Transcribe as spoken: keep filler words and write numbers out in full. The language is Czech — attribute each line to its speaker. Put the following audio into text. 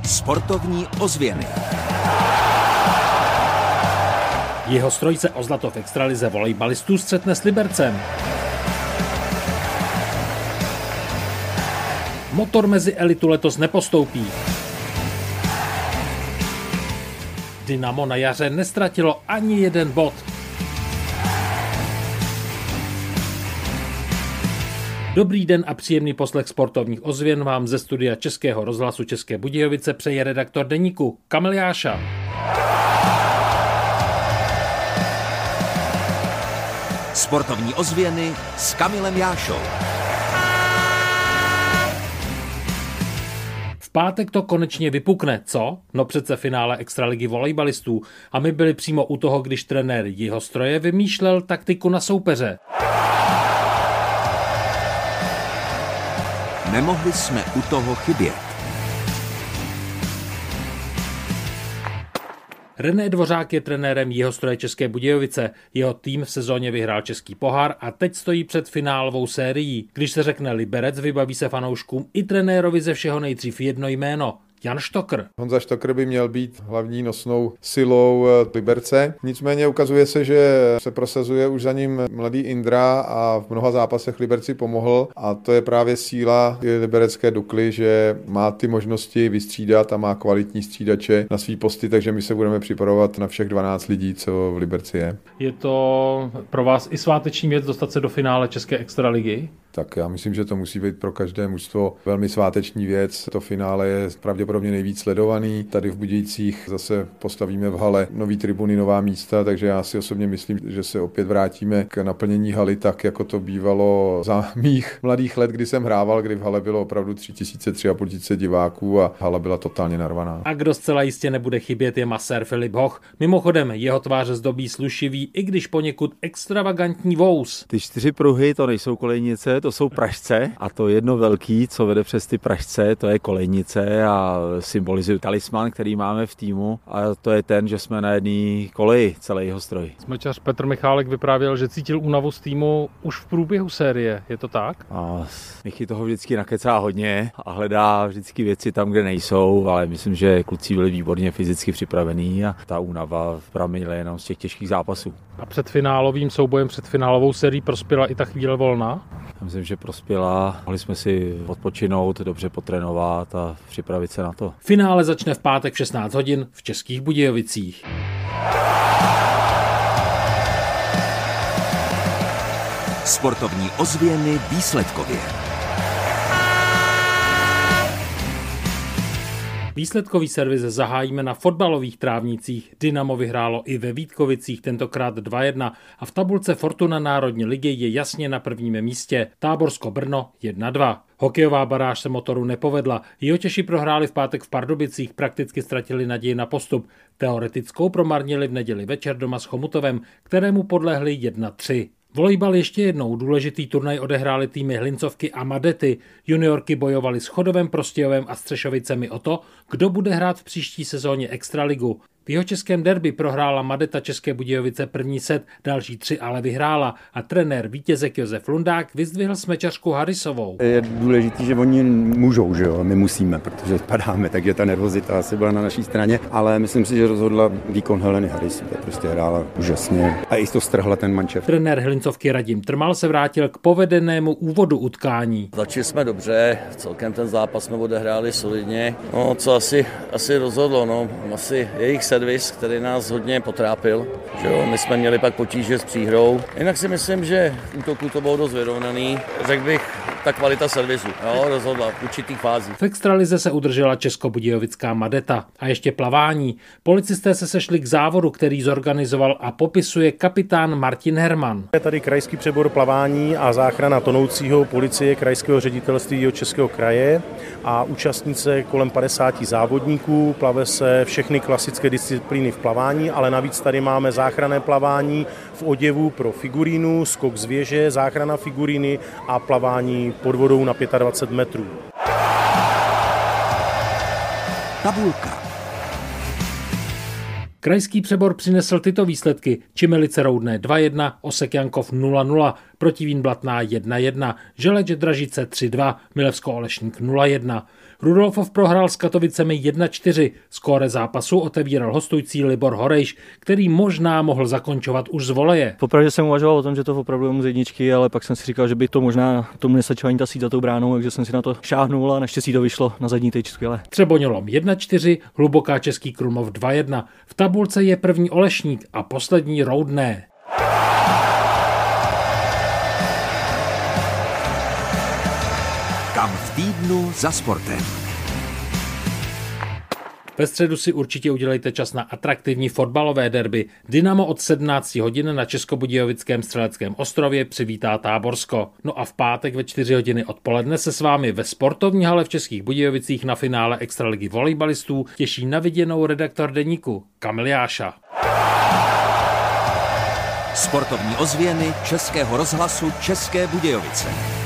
Speaker 1: Sportovní ozvěny.
Speaker 2: Jihostroj se o zlato v extralize volejbalistů střetne s Libercem. Motor mezi elitu letos nepostoupí. Dynamo na jaře nestratilo ani jeden bod. Dobrý den a příjemný poslech sportovních ozvěn vám ze studia Českého rozhlasu České Budějovice přeje redaktor deníku Kamil Jáša.
Speaker 1: Sportovní ozvěny s Kamilem Jášou.
Speaker 2: V pátek to konečně vypukne, co? No přece finále extraligy volejbalistů. A my byli přímo u toho, když trenér Jihostroje vymýšlel taktiku na soupeře.
Speaker 1: Nemohli jsme u toho chybět.
Speaker 2: René Dvořák je trenérem Jihostroje České Budějovice. Jeho tým v sezóně vyhrál český pohár a teď stojí před finálovou sérií. Když se řekne Liberec, vybaví se fanouškům i trenérovi ze všeho nejdřív jedno jméno. Jan Štokr.
Speaker 3: Honza Štokr by měl být hlavní nosnou silou Liberce. Nicméně ukazuje se, že se prosazuje už za ním mladý Indra a v mnoha zápasech Liberci pomohl. A to je právě síla liberecké Dukly, že má ty možnosti vystřídat a má kvalitní střídače na svý posty, takže my se budeme připravovat na všech dvanáct lidí, co v Liberci je.
Speaker 2: Je to pro vás i sváteční věc dostat se do finále České extraligy?
Speaker 3: Tak já myslím, že to musí být pro každé mužstvo velmi sváteční věc. To finále je pravděpodobně nejvíc sledovaný. Tady v Budějcích zase postavíme v hale nový tribuny, nová místa, takže já si osobně myslím, že se opět vrátíme k naplnění haly tak, jako to bývalo za mých mladých let, kdy jsem hrával, kdy v hale bylo opravdu tři tisíce, tři a půl tisíce diváků a hala byla totálně narvaná.
Speaker 2: A kdo zcela jistě nebude chybět, je masér Filip Hoch. Mimochodem, jeho tváře zdobí slušivý, i když poněkud extravagantní vous.
Speaker 4: Ty čtyři pruhy, to nejsou kolejnice, to jsou pražce a to jedno velký, co vede přes ty pražce, to je kolejnice a symbolizuje talisman, který máme v týmu a to je ten, že jsme na jedné koleji celý Jihostroj.
Speaker 2: Smečař Petr Michálek vyprávěl, že cítil únavu z týmu už v průběhu série, je to tak?
Speaker 4: A Michy toho vždycky nakecá hodně a hledá vždycky věci tam, kde nejsou, ale myslím, že kluci byli výborně fyzicky připravení a ta únava pramenila jenom z těch těžkých zápasů.
Speaker 2: A před finálovým soubojem, před finálovou sérií prospěla i ta chvíle volna?
Speaker 4: Myslím, že prospěla. Mohli jsme si odpočinout, dobře potrénovat a připravit se na to.
Speaker 2: Finále začne v pátek v šestnáct hodin v Českých Budějovicích.
Speaker 1: Sportovní ozvěny výsledkově.
Speaker 2: Výsledkový servis zahájíme na fotbalových trávnicích. Dynamo vyhrálo i ve Vítkovicích, tentokrát dva jedna a v tabulce Fortuna Národní ligy je jasně na prvním místě. Táborsko Brno jedna dva. Hokejová baráž se Motoru nepovedla. Jihočeši prohráli v pátek v Pardubicích, prakticky ztratili naději na postup. Teoretickou promarnili v neděli večer doma s Chomutovem, kterému podlehli jedna tři. Volejbal ještě jednou důležitý turnaj odehrály týmy Hlincovky a Madety. Juniorky bojovaly s Chodovem, Prostějovem a Střešovicemi o to, kdo bude hrát v příští sezóně extraligu. V jihočeském derby prohrála Madeta České Budějovice první set, další tři ale vyhrála a trenér vítězek Josef Lundák vyzdvihl smečařku Harisovou.
Speaker 5: Je důležitý, že oni můžou, že jo, my musíme, protože padáme, takže ta nervozita asi byla na naší straně, ale myslím si, že rozhodla výkon Heleny Harisové, prostě hrála úžasně a i to strhla ten mančev.
Speaker 2: Trenér Hlincovky Radim Trmal se vrátil k povedenému úvodu utkání.
Speaker 6: Začali jsme dobře, celkem ten zápas jsme odehráli solidně. No, co asi, asi rozhodlo, no, asi jejich servis, který nás hodně potrápil. Že jo, my jsme měli pak potíže s příhrou. Jinak si myslím, že v útoku to bylo dost vyrovnaný. Řekl bych, ta kvalita servisu, jo, rozhodla v určitých fázích.
Speaker 2: V extralize se udržela českobudějovická Madeta. A ještě plavání. Policisté se sešli k závodu, který zorganizoval a popisuje kapitán Martin Herman.
Speaker 7: Je tady krajský přebor plavání a záchrana tonoucího policie krajského ředitelství Jihočeského kraje a účastní se kolem padesáti závodníků. Plave se všechny klasické disciplíny v plavání, ale navíc tady máme záchranné plavání v oděvu pro figurínu, skok z věže, záchrana figuríny a plavání pod vodou na dvacet pět metrů.
Speaker 1: Tabulka.
Speaker 2: Krajský přebor přinesl tyto výsledky. Čimelice Roudné dva jedna, Osek Jankov nula nula, Proti Vínblatná jedna jedna, Želeč Dražice tři dva, Milevsko Olešník nula jedna. Rudolfov prohrál s Katovicemi jedna čtyři. Skóre zápasu otevíral hostující Libor Horejš, který možná mohl zakončovat už z voleje.
Speaker 8: Popravdě jsem uvažoval o tom, že to opravdu jemu z jedničky, ale pak jsem si říkal, že by to možná tomu nestačilo ani ta síť za tou bránou, takže jsem si na to šáhnul a naštěstí to vyšlo na zadní tyč skvěle.
Speaker 2: Třeboňolom jedna čtyři, Hluboká Český Krumlov dva jedna. V tabulce je první Olešník a poslední Roudné.
Speaker 1: Kam v týdnu za sportem.
Speaker 2: Ve středu si určitě udělejte čas na atraktivní fotbalové derby. Dynamo od sedmnáct hodin na Českobudějovickém Střeleckém ostrově přivítá Táborsko. No a v pátek ve čtyři hodiny odpoledne se s vámi ve sportovní hale v Českých Budějovicích na finále extraligy volejbalistů těší na viděnou redaktor deníku Kamil Jáša.
Speaker 1: Sportovní ozvěny Českého rozhlasu České Budějovice.